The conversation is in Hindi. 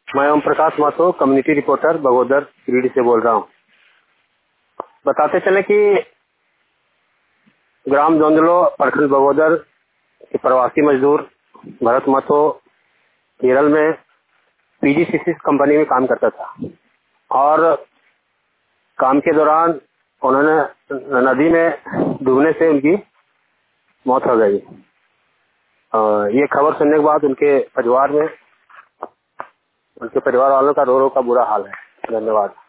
मैं ओम प्रकाश माथुर, कम्युनिटी रिपोर्टर बगोदर गिरिडीह से बोल रहा हूँ। बताते चले कि ग्राम जोंदलो, प्रखंड बगोदर के प्रवासी मजदूर भरत माथो केरल में पीजीसीसी कंपनी में काम करता था और काम के दौरान उन्होंने नदी में डूबने से उनकी मौत हो गई। ये खबर सुनने के बाद उनके परिवार वालों का रो रो का बुरा हाल है। धन्यवाद।